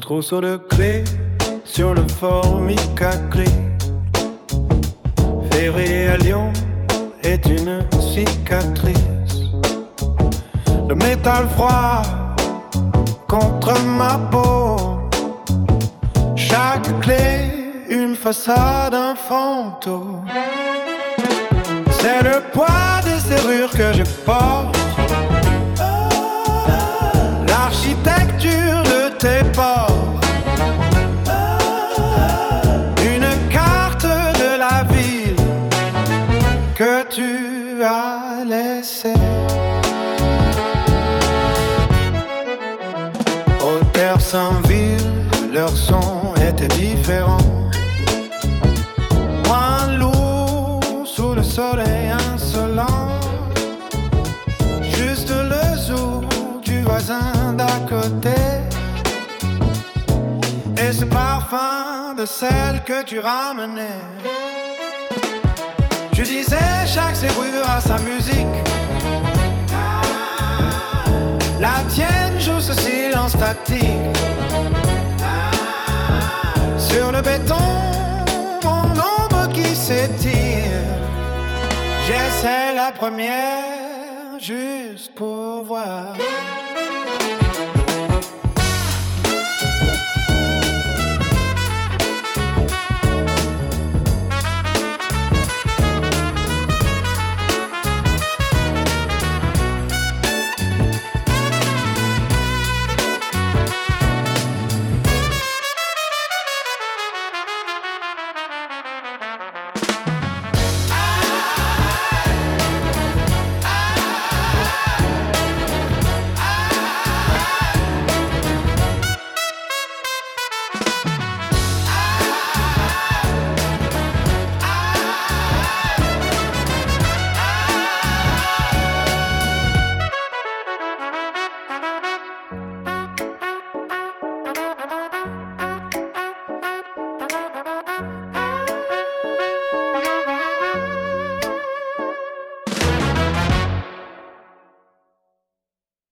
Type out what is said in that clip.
trousseau de clés sur le formica clé. Février à Lyon est une cicatrice. Le métal froid contre ma peau. Chaque clé, une façade, un fantôme. C'est le poids des serrures que je porte. L'architecture de tes ports. Une carte de la ville que tu as laissée. Auterre-Saint-Ville, leur son était différent. Moins lourd sous le soleil insolent. Juste le zoo du voisin d'à côté. Et ce parfum de celle que tu ramenais. Je disais chaque serrure a sa musique. La tienne joue ce silence statique. Sur le béton, mon ombre qui s'étire. J'essaie la première juste pour voir.